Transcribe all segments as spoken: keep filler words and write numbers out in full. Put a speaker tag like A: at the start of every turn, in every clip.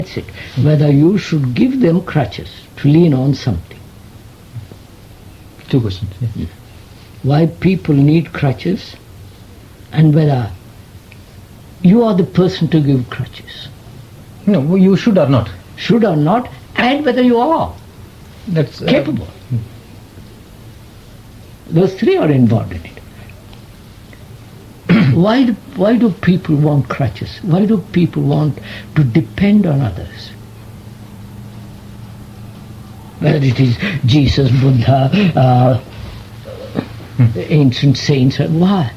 A: That's it. Whether you should give them crutches to lean on something.
B: Two questions. Yeah.
A: Why people need crutches, and whether you are the person to give crutches.
B: No, you should or not.
A: Should or not, and whether you are
B: That's uh,
A: capable. Those three are involved in it. why, do, why do people want crutches? Why do people want to depend on others? Whether it is Jesus, Buddha, uh, hmm. ancient saints, why?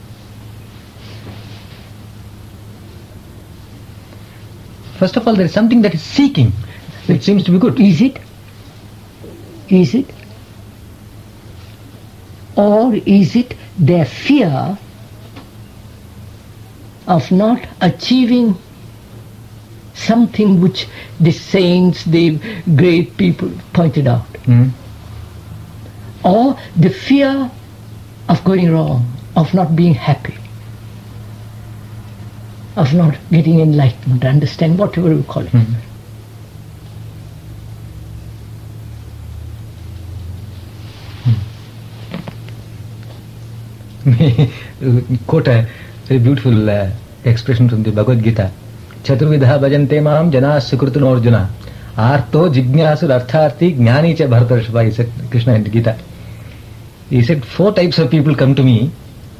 B: First of all, there is something that is seeking. It seems to be good.
A: Is it? Is it? Or is it their fear of not achieving something which the saints, the great people pointed out?
B: Mm.
A: Or the fear of going wrong, of not being happy, of not getting enlightenment, understand, whatever you call it.
B: Mm. Quote a very beautiful uh, expression from the Bhagavad Gita. Chaturvidha bhajante maam jana sukrutano arjuna arto jignasur artharthi jnani cha bharatarshva, he said, Krishna in the Gita. He said, four types of people come to me.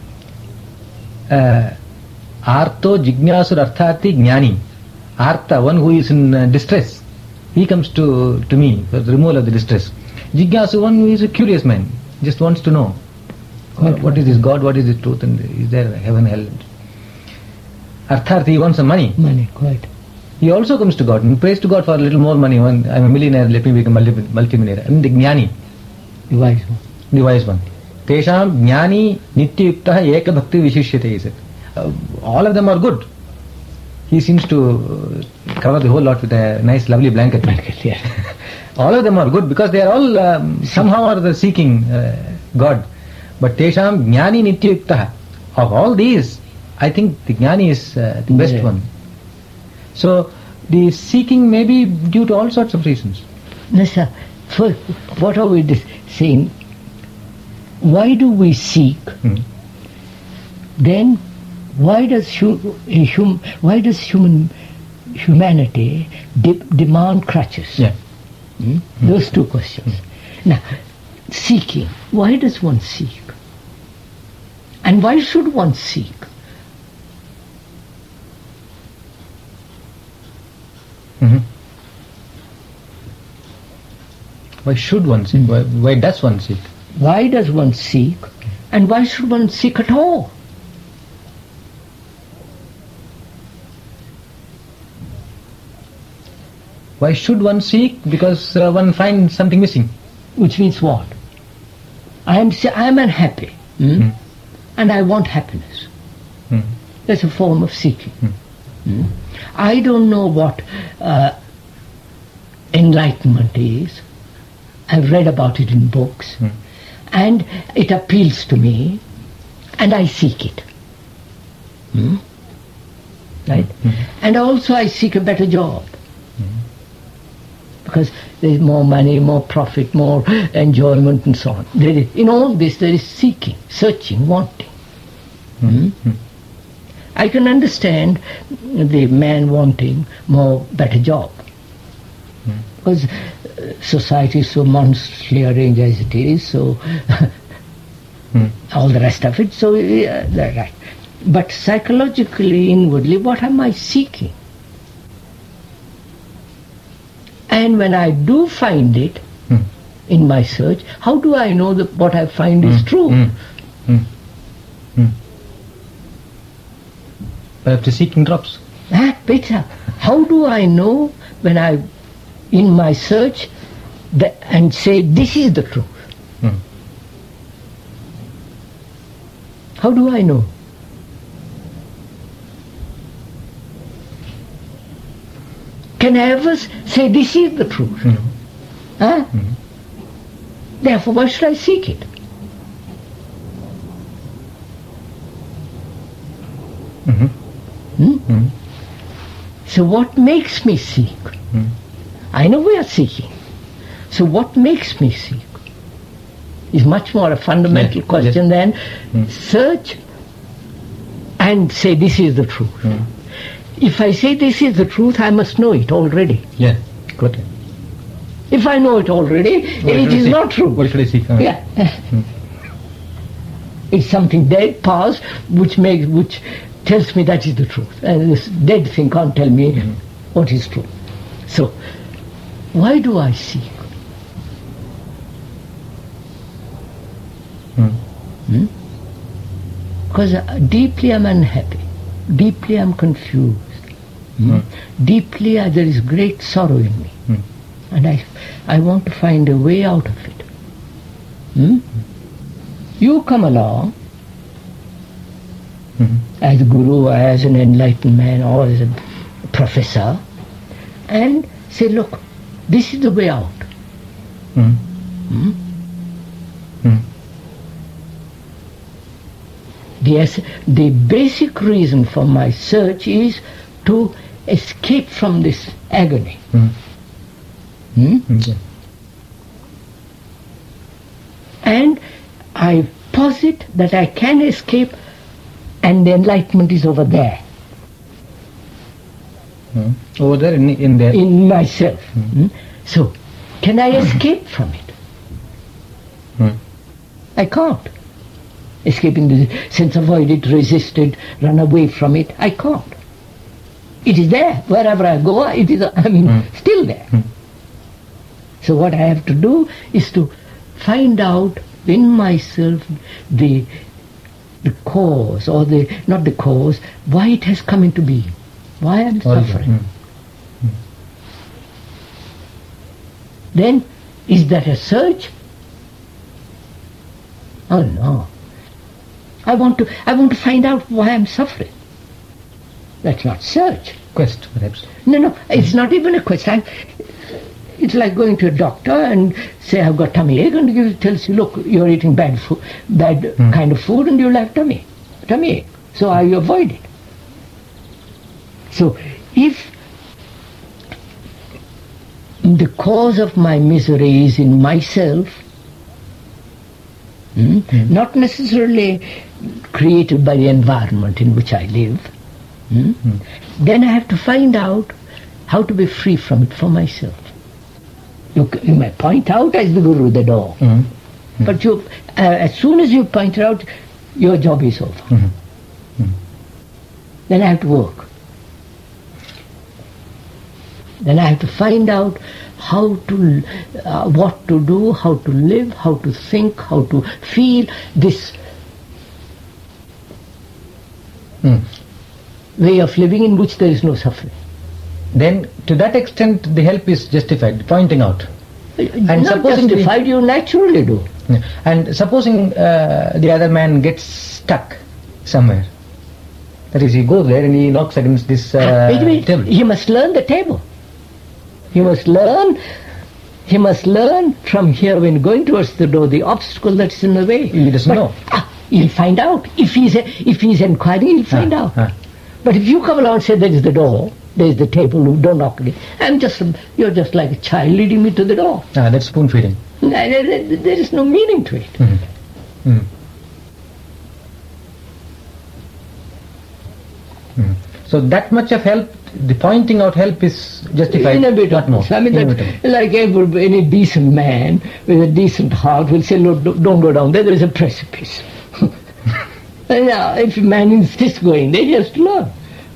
B: Uh, arto jignasur artharthi jnani. Artha, one who is in uh, distress, he comes to, to me for the removal of the distress. Jignasu, one who is a curious man, just wants to know. What, what is this God, what is this truth, and is there heaven, hell? Artharthi, he wants some money.
A: Money, quite.
B: He also comes to God and prays to God for a little more money. I'm a millionaire, let me become a multi-millionaire. And the jnani,
A: the wise one.
B: The wise one. Tesham jnani nityayuktaha eka bhakti vishishyate, he said. Uh, all of them are good. He seems to cover the whole lot with a nice, lovely blanket.
A: Blanket, yeah.
B: All of them are good because they are all um, somehow or other seeking uh, God. But Tesham jnani nityayuktaha. Of all these, I think the jnani is uh, the best
A: yeah.
B: one. So the seeking may be due to all sorts of reasons.
A: No, sir. First, what are we dis- saying? Why do we seek?
B: Hmm.
A: Then, why does hu- hum- why does human humanity de- demand crutches?
B: Yeah.
A: Hmm? Hmm. Those two questions. Hmm. Now, seeking. Why does one seek? And why should one seek?
B: Mm-hmm. Why should one seek? Why, why does one seek?
A: Why does one seek? And why should one seek at all?
B: Why should one seek? Because uh, one finds something missing.
A: Which means what? I am I am unhappy, hmm?
B: Mm.
A: and I want happiness.
B: Mm.
A: That's a form of seeking.
B: Mm.
A: Hmm? I don't know what uh, enlightenment is. I've read about it in books,
B: Mm.
A: and it appeals to me, and I seek it. Hmm? Right?
B: Mm.
A: And also I seek a better job. Because there is more money, more profit, more enjoyment and so on. There is, in all this there is seeking, searching, wanting.
B: Mm.
A: Hmm? I can understand the man wanting more, better job.
B: Mm.
A: Because uh, society is so monstrously arranged as it is, so
B: mm.
A: all the rest of it, so uh, right. But psychologically, inwardly, what am I seeking? And when I do find it
B: Mm.
A: in my search, how do I know that what I find
B: Mm.
A: is true?
B: Mm. Mm. Mm. Perhaps the seeking drops.
A: Ah, better. How do I know when I, in my search, that, and say this is the truth?
B: Mm.
A: How do I know? Can I ever say this is the truth?
B: Mm.
A: Huh?
B: Mm.
A: Therefore, why should I seek it?
B: Mm-hmm.
A: Hmm?
B: Mm.
A: So what makes me seek?
B: Mm.
A: I know we are seeking. So what makes me seek is much more a fundamental
B: Yeah,
A: question
B: yes.
A: than
B: Mm.
A: search and say this is the truth.
B: Mm.
A: If I say this is the truth, I must know it already.
B: Yeah, got it.
A: If I know it already,
B: What
A: it
B: should I
A: is
B: seek?
A: not true.
B: What should I seek? Uh,
A: Yeah. It's something dead, past, which makes, which tells me that is the truth. And this dead thing can't tell me
B: Mhm.
A: what is true. So, why do I seek?
B: Mm.
A: Hmm? Because deeply I'm unhappy. Deeply I'm confused. Hmm?
B: Mm.
A: Deeply uh, there is great sorrow in me.
B: Mm.
A: And I, I want to find a way out of it. Hmm? You come along
B: Mhm.
A: as a guru, as an enlightened man, or as a professor, and say, look, this is the way out.
B: Mm.
A: Hmm?
B: Mm.
A: The, es- the basic reason for my search is to escape from this agony.
B: Mm.
A: Hmm?
B: Mm. Yeah.
A: And I posit that I can escape, and the enlightenment is over there,
B: Mm. Over there in, in there.
A: in myself. Hmm? So, can I escape from it?
B: Mm.
A: I can't. Escape in the sense avoid it, resist it, run away from it. I can't. It is there. Wherever I go, it is, I mean,
B: Mm.
A: still there.
B: Mm.
A: So what I have to do is to find out in myself the the cause, or the not the cause, why it has come into being, why I'm
B: Origin.
A: suffering.
B: Mm.
A: Then, is that a search? Oh no. I want to I want to find out why I'm suffering. That's not search.
B: Quest, perhaps.
A: No, no, it's not even a question. It's like going to a doctor and say, I've got tummy ache, and he tells you, look, you're eating bad food, bad
B: Hmm.
A: kind of food, and you'll have tummy, tummy ache. So I avoid it. So if the cause of my misery is in myself, hmm,
B: Hmm.
A: not necessarily created by the environment in which I live, hmm,
B: Hmm.
A: then I have to find out how to be free from it for myself. You, c- you may point out as the guru the door,
B: Mm.
A: but you, uh, as soon as you point it out, your job is over.
B: Mhm.
A: Then I have to work. Then I have to find out how to, uh, what to do, how to live, how to think, how to feel this
B: Mm.
A: way of living in which there is no suffering.
B: Then, to that extent, the help is justified, pointing out.
A: And not
B: supposing the-
A: justified, you naturally do.
B: Yeah. And supposing uh, the other man gets stuck somewhere, that is, he goes there and he knocks against this uh,
A: Wait a minute.
B: table.
A: He must learn the table. He must learn. He must learn from here when going towards the door the obstacle that's in the way.
B: He doesn't
A: But,
B: know.
A: ah, he'll find out. If he's if he's inquiring, he'll find
B: Ah,
A: out.
B: ah.
A: But if you come along and say there is the door, there is the table, don't knock again. I'm just you're just like a child leading me to the door.
B: Ah, that's spoon feeding.
A: There there- there is no meaning to it.
B: Mhm. Mm. Mm. So that much of help, the pointing out help is justified,
A: Inevitable.
B: not more.
A: I mean, that,
B: Inevitable.
A: like every, any decent man with a decent heart will say, look, don't don't go down there, there is a precipice. And now, if a man insists going there, he has to learn.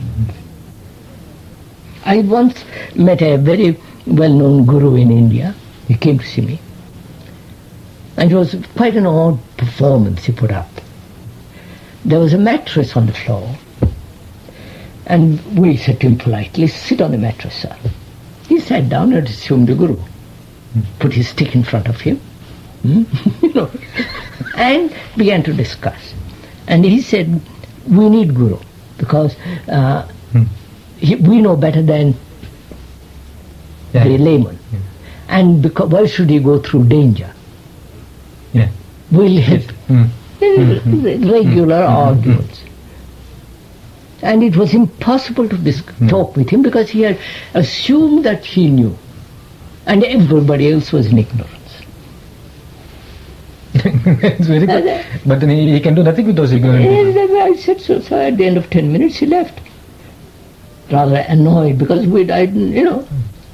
A: I once met a very well-known guru in India. He came to see me. And it was quite an odd performance he put up. There was a mattress on the floor. And we said to him politely, sit on the mattress, sir. He sat down and assumed a guru. Put his stick in front of him, hmm, you know, and began to discuss. And he said, we need guru, because uh,
B: Hmm.
A: he, we know better than
B: Yeah.
A: the layman.
B: Yeah.
A: And because, why should he go through danger?
B: Yeah.
A: We'll have
B: Mm.
A: regular arguments. And it was impossible to dis-
B: Mm.
A: talk with him because he had assumed that he knew. And everybody else was in ignorance.
B: It's very good. But then he, he can do nothing with those ignorant people.
A: And then I said so. So at the end of ten minutes he left. Rather annoyed because we died, you know.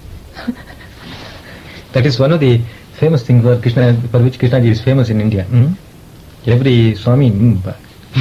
B: That is one of the famous things for Krishna, for which Krishna ji is famous in India. Mm? Every Swami. Mm, but-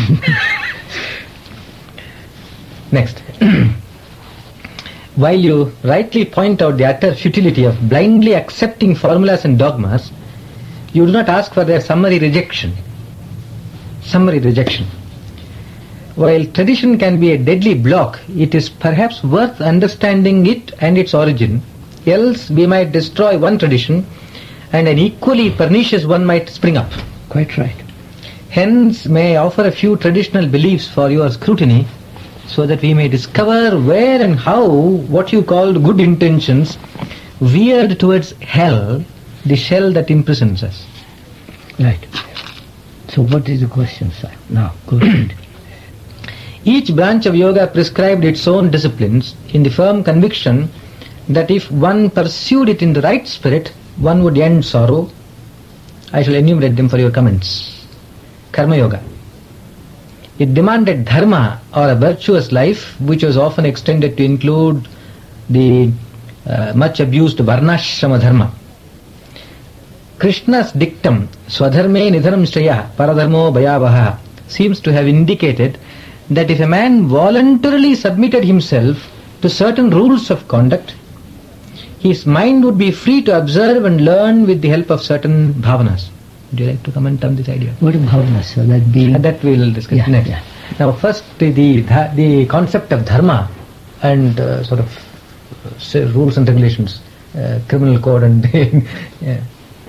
B: Next. While you rightly point out the utter futility of blindly accepting formulas and dogmas, you do not ask for their summary rejection. Summary rejection. While tradition can be a deadly block, it is perhaps worth understanding it and its origin. Else we might destroy one tradition and an equally pernicious one might spring up.
A: Quite right.
B: Hence may I offer a few traditional beliefs for your scrutiny, so that we may discover where and how what you called good intentions veered towards hell, the shell that imprisons us.
A: Right. So what is the question, sir? Now, go ahead.
B: Each branch of yoga prescribed its own disciplines in the firm conviction that if one pursued it in the right spirit, one would end sorrow. I shall enumerate them for your comments. Karma Yoga. It demanded dharma, or a virtuous life, which was often extended to include the uh, much abused varnashrama dharma. Krishna's dictum, swadharme nidharam shraya paradharmo bhayavaha, seems to have indicated that if a man voluntarily submitted himself to certain rules of conduct, his mind would be free to observe and learn with the help of certain bhavanas. Would you like to comment on this idea?
A: What about bhavana, sir? That being...
B: And that we will discuss
A: Yeah,
B: next.
A: yeah.
B: Now, first the the, the concept of dharma and uh, sort of uh, say, rules and regulations, uh, criminal code, and yeah.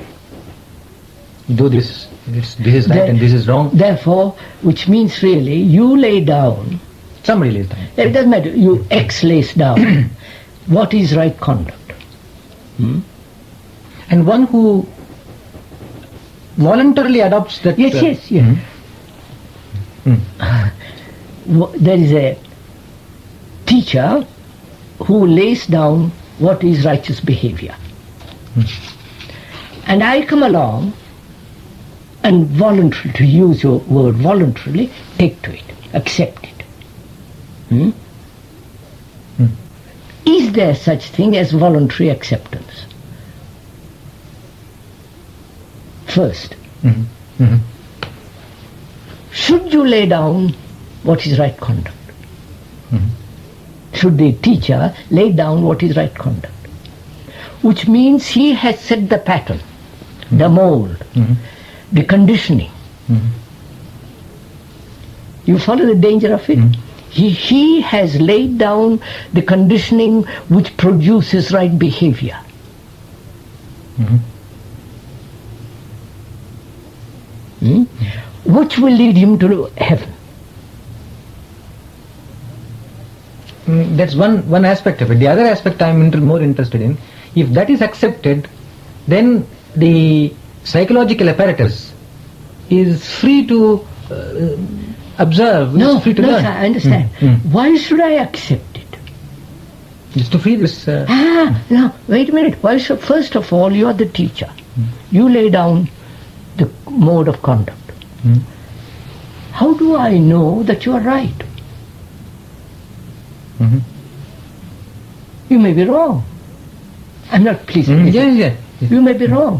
B: do this. It's, this is right
A: There-
B: and this is wrong.
A: Therefore, which means really, you lay down,
B: Somebody lays down.
A: it doesn't matter, you X lays down what is right conduct. Hmm?
B: And one who voluntarily adopts that.
A: Yes,
B: uh,
A: yes, yes. Wh- There is a teacher who lays down what is righteous behavior. And I come along and voluntarily, to use your word voluntarily, take to it, accept it. Hmm?
B: Hmm.
A: Is there such thing as voluntary acceptance? First,
B: Mhm. Mhm.
A: should you lay down what is right conduct?
B: Mhm.
A: Should the teacher lay down what is right conduct? Which means he has set the pattern, the mold,
B: Mhm.
A: the conditioning.
B: Mhm.
A: You follow the danger of it?
B: Mhm.
A: He, he has laid down the conditioning which produces right behavior.
B: Mhm.
A: Hmm? Which will lead him to heaven.
B: Mm, That's one, one aspect of it. The other aspect I am inter- more interested in, if that is accepted, then the psychological apparatus is free to uh, observe,
A: No,
B: is free to
A: no,
B: learn.
A: sir, I understand.
B: Mm, mm.
A: Why should I accept it?
B: It's to free this. Uh,
A: Ah, no, wait a minute. Why should, first of all, you are the teacher. You lay down the mode of conduct.
B: mm,
A: How do I know that you are right?
B: mhm.
A: You may be wrong. I'm not pleasing.
B: Mm,
A: is
B: yeah,
A: it?
B: yeah, yeah.
A: You may be wrong.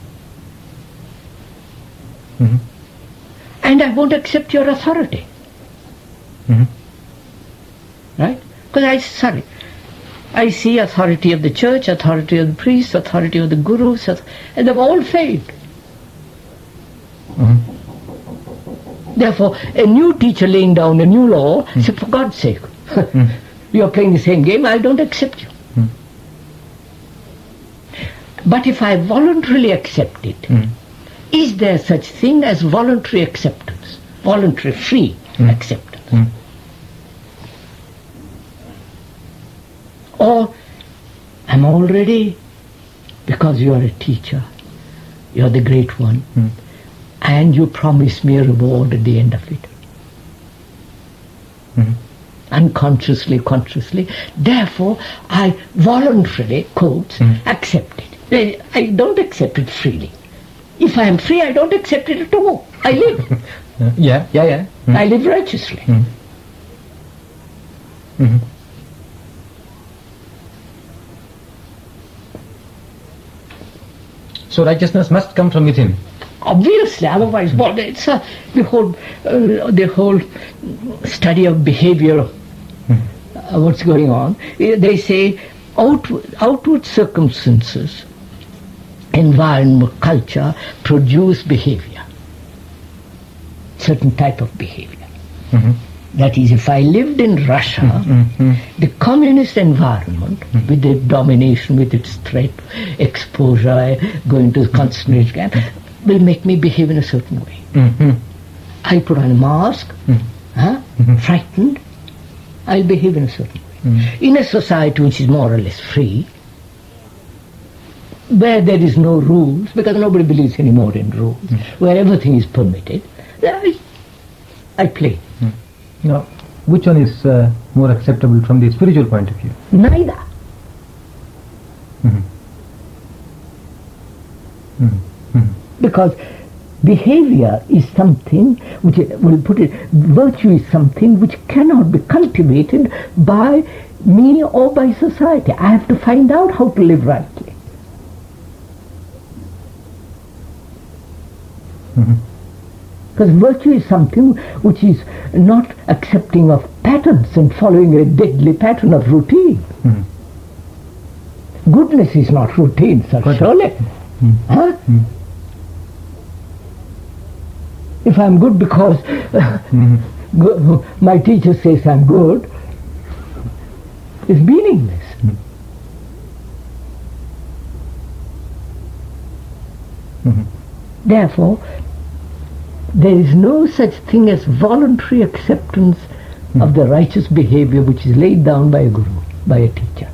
B: Mhm.
A: And I won't accept your authority.
B: Mhm.
A: Right? Because I, sorry, I see authority of the church, authority of the priest, authority of the gurus, and they've all failed.
B: Mhm.
A: Therefore, a new teacher laying down a new law, say, for God's sake, you are playing the same game, I don't accept you.
B: Mm.
A: But if I voluntarily accept it,
B: Mm.
A: is there such thing as voluntary acceptance? Voluntary, free
B: Mm.
A: acceptance?
B: Mm.
A: Or I'm already, because you are a teacher, you are the great one,
B: Mm.
A: and you promise me a reward at the end of it.
B: Mhm.
A: unconsciously, consciously. Therefore, I voluntarily, quotes, mm. accept it. I don't accept it freely. If I am free, I don't accept it at all. I live.
B: yeah, yeah, yeah. Mm.
A: I live righteously.
B: Mm. Mm-hmm. So righteousness must come from within.
A: Obviously, otherwise, well, it's a, the whole uh, the whole study of behavior. Mm. Uh, what's going on? They say outward, outward circumstances, environment, culture produce behavior, certain type of behavior. Mm-hmm. That is, if I lived in Russia, mm-hmm. the communist environment, mm-hmm. with its domination, with its threat, exposure, going to the concentration camp, will make me behave in a certain way. Mm-hmm. I put on a mask, mm-hmm. huh? mm-hmm. frightened, I'll behave in a certain way. Mm-hmm. In a society which is more or less free, where there is no rules, because nobody believes anymore in rules, mm-hmm. where everything is permitted, I, I play.
B: Mm-hmm. Now, which one is uh, more acceptable from the spiritual point of view?
A: Neither.
B: Mm-hmm. Mm-hmm.
A: Because behavior is something which, we'll put it, virtue is something which cannot be cultivated by me or by society. I have to find out how to live rightly.
B: Mm-hmm.
A: Because virtue is something which is not accepting of patterns and following a deadly pattern of routine. Mm-hmm. Goodness is not routine, sir, surely. Mm-hmm. Huh? Mm-hmm. If I'm good because uh, mm-hmm. go, my teacher says I'm good, it's meaningless.
B: Mm-hmm.
A: Therefore, there is no such thing as voluntary acceptance mm. of the righteous behavior which is laid down by a guru, by a teacher.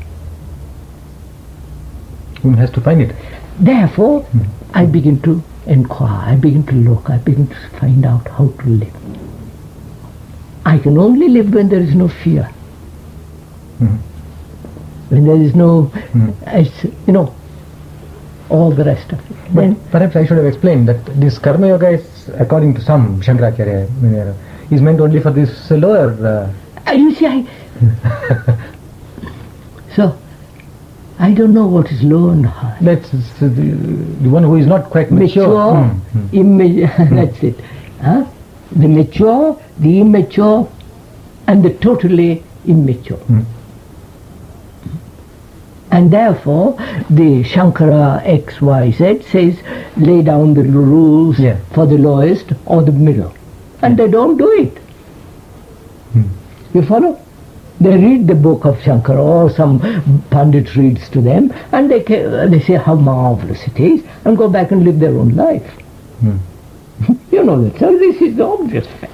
B: One has to find it.
A: Therefore, mm. I begin to inquire, I begin to look, I begin to find out how to live. I can only live when there is no fear. Mm. When there is no, mm. it's, you know, all the rest of it.
B: But
A: then,
B: perhaps I should have explained that this karma yoga is, according to some Shankaracharya, is meant only for this lower.
A: Uh, you see, I, so I don't know what is low and high.
B: That's the, the one who is not quite mature.
A: Mature,
B: mm.
A: immature. Mm. That's it. Huh? The mature, the immature, and the totally immature. Mm. And therefore, the Shankara X Y Z says, lay down the rules yeah. for the lowest or the middle. And yeah. they don't do it. Hmm. You follow? They read the book of Shankara, or some Pandit reads to them, and they, they say how marvelous it is, and go back and live their own life. Hmm. You know that, so this is the obvious fact.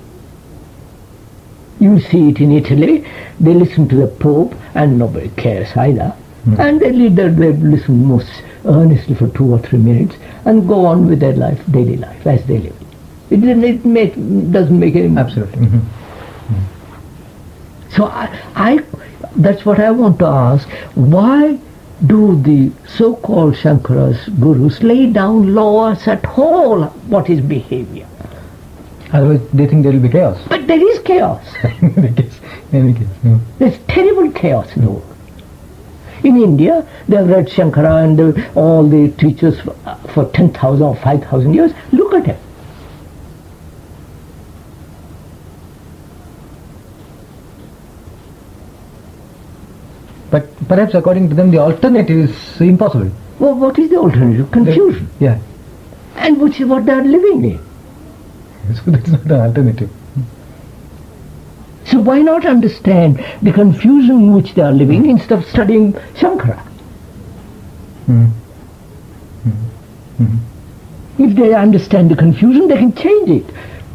A: You see it in Italy, they listen to the Pope and nobody cares either. Mm. And they, lead their, they listen most earnestly for two or three minutes and go on with their life, daily life, as they live. It, it make, doesn't make any...
B: Absolutely. Mm-hmm. Mm.
A: So I, I, that's what I want to ask. Why do the so-called Shankaras, gurus, lay down laws at all what is behavior?
B: Otherwise they think there will be chaos.
A: But there is chaos.
B: in any case, in any case, no.
A: There's terrible chaos in the world. In India, they have read Shankara and the, all the teachers for, uh, for ten thousand or five thousand years. Look at him.
B: But perhaps according to them the alternative is impossible.
A: Well, what is the alternative? Confusion.
B: The, yeah.
A: And which is what they are living in.
B: So that's not an alternative.
A: So why not understand the confusion in which they are living mm. instead of studying Shankara?
B: Mm. Mm. Mm.
A: If they understand the confusion, they can change it.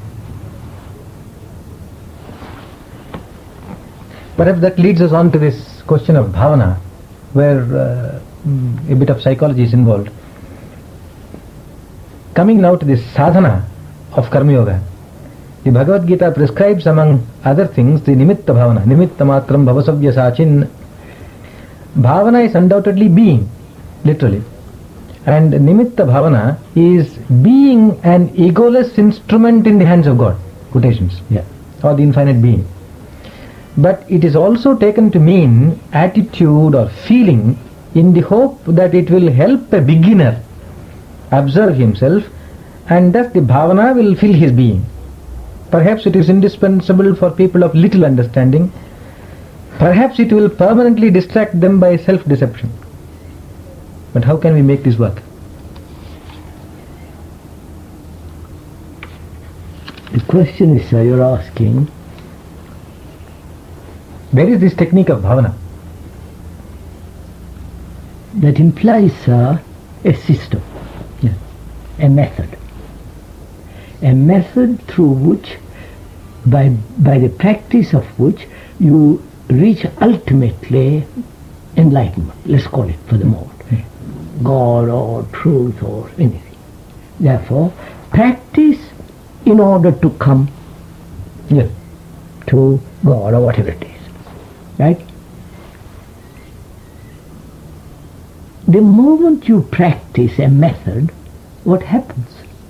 B: Perhaps that leads us on to this question of bhavana, where uh, a bit of psychology is involved. Coming now to this sadhana of karma yoga, The Bhagavad Gita prescribes, among other things, the Nimitta Bhavana. Nimitta Matram Bhavasavya Sachin. Bhavana is undoubtedly being, literally. And Nimitta Bhavana is being an egoless instrument in the hands of God. Quotations.
A: Yeah.
B: Or the infinite being. But it is also taken to mean attitude or feeling in the hope that it will help a beginner observe himself, and thus the bhavana will fill his being. Perhaps it is indispensable for people of little understanding. Perhaps it will permanently distract them by self-deception. But how can we make this work?
A: The question is, sir, you're asking,
B: where is this technique of bhavana?
A: That implies, sir, a system,
B: Yeah.
A: a method. A method through which, by, by the practice of which, you reach ultimately enlightenment, let's call it for the moment. God or truth or anything. Therefore, practice in order to come
B: Yes.
A: to God or whatever it is. Right? The moment you practice a method, what happens?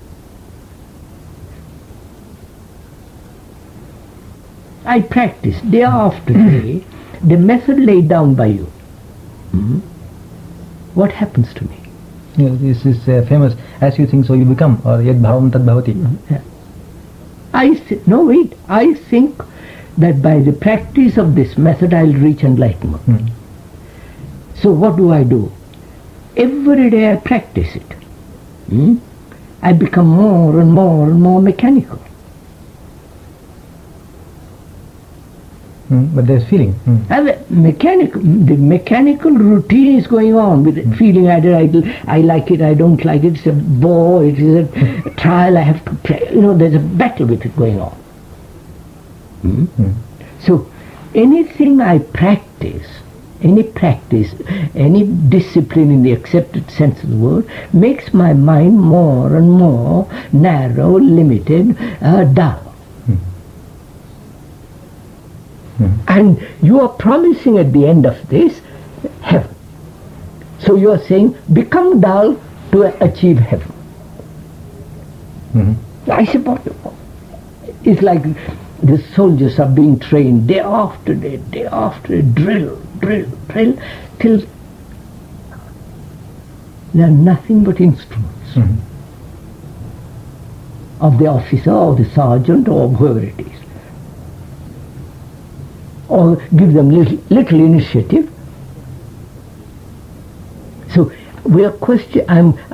A: I practice day after day the method laid down by you. Hmm? What happens to me?
B: Yeah, this is uh, famous, as you think so you become, or yad bhavam tad bhavati.
A: Yeah. I th- no wait. I think that by the practice of this method I'll reach enlightenment.
B: Hmm.
A: So what do I do? Every day I practice it. Hmm? I become more and more and more mechanical.
B: Hmm. But there's feeling. Hmm.
A: And the mechanical, the mechanical routine is going on with it. Feeling I, I, I like it, I don't like it, it's a bore, it is a trial, I have to play. You know, there's a battle with it going on. Hmm?
B: Hmm.
A: So, anything I practice, any practice, any discipline in the accepted sense of the word, makes my mind more and more narrow, limited, uh, dull.
B: Hmm.
A: And you are promising at the end of this heaven. So you are saying, become dull to achieve heaven.
B: Hmm.
A: I suppose it's like the soldiers are being trained day after day, day after day, drill, drill, drill, till they are nothing but instruments
B: Hmm.
A: of the officer or the sergeant or whoever it is. Or give them little, little initiative. So we are question. I'm